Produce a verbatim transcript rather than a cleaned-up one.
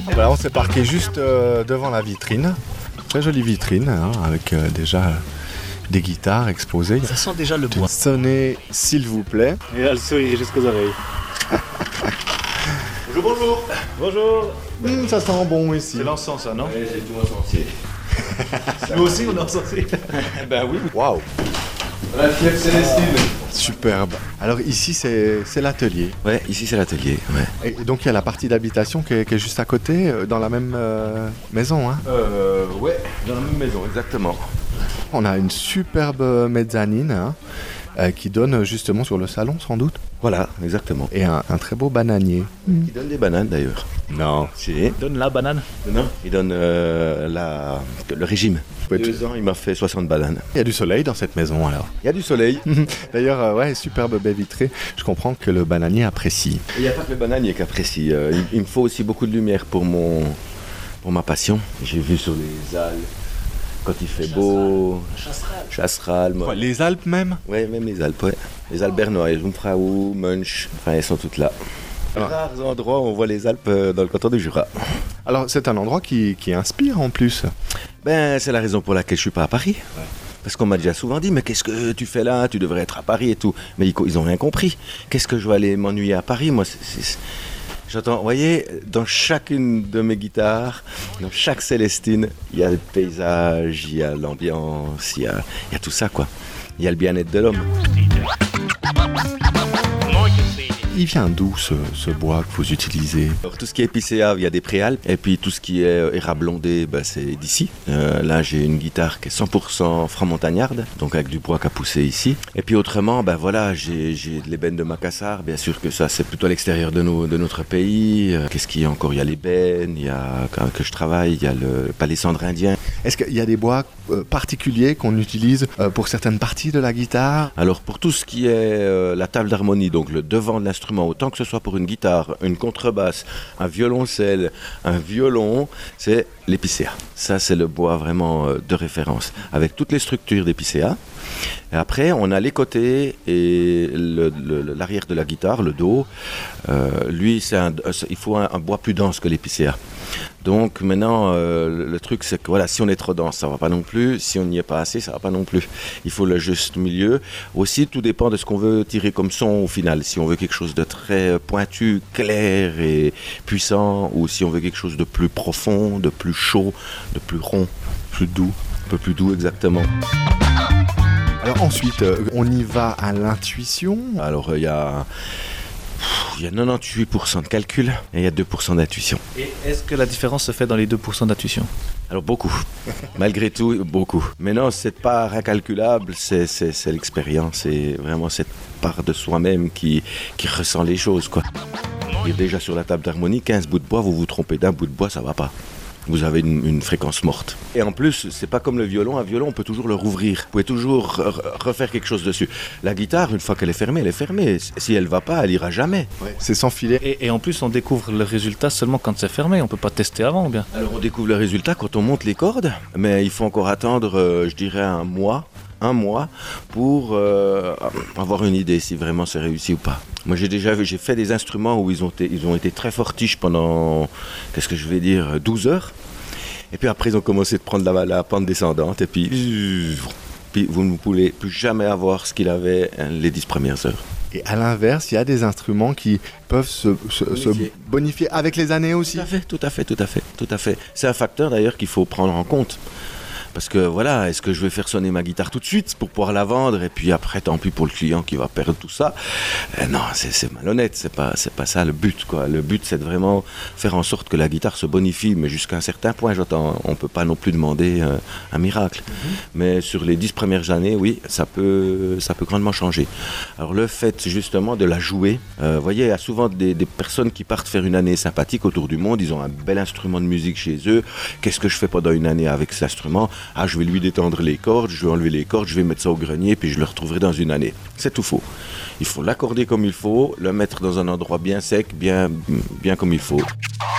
Voilà, on s'est parqué juste euh, devant la vitrine. Très jolie vitrine, hein, avec euh, déjà euh, des guitares exposées. Ça sent déjà le bois. Sonnez, s'il vous plaît. Et là, le sourire jusqu'aux oreilles. Bonjour, bonjour. Bonjour. Mmh, ça sent bon ici. C'est l'encens, ça, non? Oui, j'ai tout encensé. Nous aussi, on est encensé. Ben oui. Waouh, La fièvre Célestine. superbe. Alors ici, c'est c'est l'atelier. Ouais, ici c'est l'atelier. Ouais. Et donc il y a la partie d'habitation qui est, qui est juste à côté, euh, dans la même euh, maison. Hein. Euh, ouais, dans la même maison, exactement. On a une superbe mezzanine hein, euh, qui donne justement sur le salon sans doute. Voilà, exactement. Et un, un très beau bananier. Il donne des bananes d'ailleurs. Non. Si. Donne la banane. Non, il donne euh, la, le régime. Ouais, Deux ans, il m'a fait soixante bananes. Il y a du soleil dans cette maison alors. Il y a du soleil. D'ailleurs, euh, ouais, superbe baie vitrée. Je comprends que le bananier apprécie. Il n'y a pas que le bananier qui apprécie. Euh, il, il me faut aussi beaucoup de lumière pour, mon, pour ma passion. J'ai vu sur les Alpes, quand il fait beau, Chasseral. Moi. Ouais, les Alpes même. Ouais, même les Alpes, ouais. Les Alpes bernois, Jungfrau, Munch, enfin, elles sont toutes là. Alors- Rares endroits où on voit les Alpes euh, dans le canton du Jura. Alors c'est un endroit qui, qui inspire en plus. Ben, c'est la raison pour laquelle je suis pas à Paris. Parce qu'on m'a déjà souvent dit, mais qu'est-ce que tu fais là? Tu devrais être à Paris et tout. Mais ils, ils ont rien compris. Qu'est-ce que je vais aller m'ennuyer à Paris? Moi, c'est, c'est- j'entends, vous voyez, dans chacune de mes guitares, dans chaque Célestine, il y a le paysage, il y a l'ambiance, il y a, il y a tout ça, quoi. Il y a le bien-être de l'homme. Il vient d'où ce, ce bois que vous utilisez? Alors, tout ce qui est épicéa, il y a des préalpes. Et puis tout ce qui est euh, érable blondé, ben, c'est d'ici. Euh, là, j'ai une guitare qui est cent pour cent franc-montagnarde, donc avec du bois qui a poussé ici. Et puis autrement, ben voilà, j'ai, j'ai de l'ébène de Macassar. Bien sûr que ça, c'est plutôt à l'extérieur de, nos, de notre pays. Euh, qu'est-ce qu'il y a encore? Il y a l'ébène, il y a, quand que je travaille, il y a le palissandre indien. Est-ce qu'il y a des bois euh, particuliers qu'on utilise euh, pour certaines parties de la guitare? Alors pour tout ce qui est euh, la table d'harmonie, donc le devant de l'instrument, autant que ce soit pour une guitare, une contrebasse, un violoncelle, un violon, c'est l'épicéa. Ça, c'est le bois vraiment euh, de référence, avec toutes les structures d'épicéa. Et après, on a les côtés et le- le- l'arrière de la guitare, le dos. Euh, lui, c'est un- il faut un, un bois plus dense que l'épicéa. Donc maintenant, euh, le, le truc, c'est que voilà, si on est trop dense, ça va pas non plus. Si on n'y est pas assez, ça va pas non plus. Il faut le juste milieu. Aussi, tout dépend de ce qu'on veut tirer comme son au final. Si on veut quelque chose de très pointu, clair et puissant, ou si on veut quelque chose de plus profond, de plus chaud, de plus rond, plus doux, un peu plus doux exactement. Alors ensuite, euh, on y va à l'intuition. Alors il y a il y a quatre-vingt-dix-huit pour cent de calcul et il y a deux pour cent d'intuition. Et est-ce que la différence se fait dans les deux pour cent d'intuition? Alors beaucoup, malgré tout, beaucoup. Mais non, cette part incalculable, c'est, c'est, c'est l'expérience, c'est vraiment cette part de soi-même qui, qui ressent les choses, quoi. Et déjà sur la table d'harmonie, quinze bouts de bois, vous vous trompez d'un bout de bois, ça va pas. Vous avez une, une fréquence morte. Et en plus, c'est pas comme le violon. Un violon, on peut toujours le rouvrir. Vous pouvez toujours re- refaire quelque chose dessus. La guitare, une fois qu'elle est fermée, elle est fermée. Si elle va pas, elle ira jamais. C'est sans filet. Et, et en plus, on découvre le résultat seulement quand c'est fermé. On peut pas tester avant, ou bien? Alors on découvre le résultat quand on monte les cordes, mais il faut encore attendre, euh, je dirais, un mois, un mois pour euh, avoir une idée si vraiment c'est réussi ou pas. Moi j'ai déjà vu, j'ai fait des instruments où ils ont été, ils ont été très fortiches pendant, qu'est-ce que je vais dire, douze heures. Et puis après ils ont commencé de prendre la, la pente descendante et puis, puis vous ne pouvez plus jamais avoir ce qu'il avait les dix premières heures. Et à l'inverse, il y a des instruments qui peuvent se, se- se Bonifier. bonifier avec les années aussi. Tout à fait, tout à fait, tout à fait, tout à fait. C'est un facteur d'ailleurs qu'il faut prendre en compte. Parce que voilà, est-ce que je vais faire sonner ma guitare tout de suite pour pouvoir la vendre et puis après tant pis pour le client qui va perdre tout ça. Euh, non, c'est, c'est malhonnête, c'est pas, c'est pas ça le but, quoi. Le but c'est de vraiment faire en sorte que la guitare se bonifie, mais jusqu'à un certain point, j'entends, on peut pas non plus demander euh, un miracle. Mm-hmm. Mais sur les dix premières années, oui, ça peut, ça peut grandement changer. Alors le fait justement de la jouer, euh, vous voyez, il y a souvent des, des personnes qui partent faire une année sympathique autour du monde, ils ont un bel instrument de musique chez eux. Qu'est-ce que je fais pendant une année avec cet instrument? Ah, je vais lui détendre les cordes, je vais enlever les cordes, je vais mettre ça au grenier, puis je le retrouverai dans une année. C'est tout faux. Il faut l'accorder comme il faut, le mettre dans un endroit bien sec, bien, bien comme il faut.